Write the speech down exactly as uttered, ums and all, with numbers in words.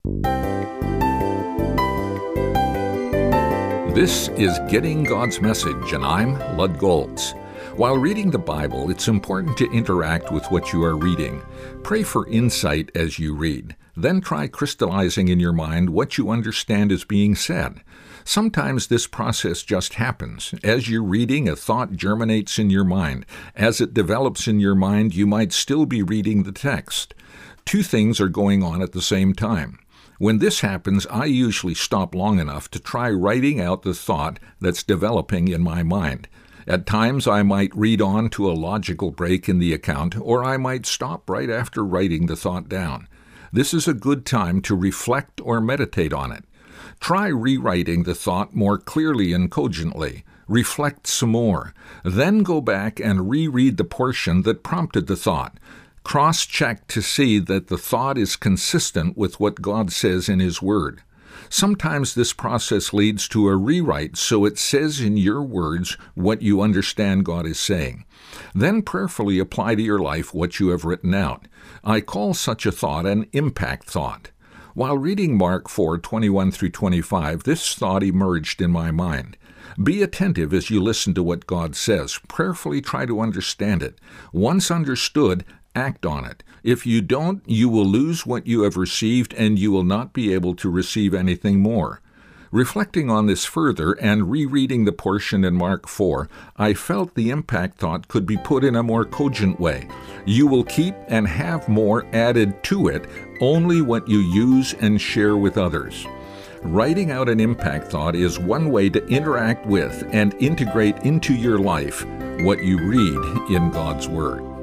This is Getting God's Message, and I'm Lud Goltz. While reading the Bible, it's important to interact with what you are reading. Pray for insight as you read. Then try crystallizing in your mind what you understand is being said. Sometimes this process just happens. As you're reading, a thought germinates in your mind. As it develops in your mind, you might still be reading the text. Two things are going on at the same time. When this happens, I usually stop long enough to try writing out the thought that's developing in my mind. At times, I might read on to a logical break in the account, or I might stop right after writing the thought down. This is a good time to reflect or meditate on it. Try rewriting the thought more clearly and cogently. Reflect some more. Then go back and reread the portion that prompted the thought. Cross-check to see that the thought is consistent with what God says in His Word. Sometimes this process leads to a rewrite so it says in your words what you understand God is saying. Then prayerfully apply to your life what you have written out. I call such a thought an impact thought. While reading Mark four, twenty-one through twenty-five, this thought emerged in my mind. Be attentive as you listen to what God says. Prayerfully try to understand it. Once understood, act on it. If you don't, you will lose what you have received and you will not be able to receive anything more. Reflecting on this further and rereading the portion in Mark four, I felt the impact thought could be put in a more cogent way. You will keep and have more added to it, only what you use and share with others. Writing out an impact thought is one way to interact with and integrate into your life what you read in God's Word.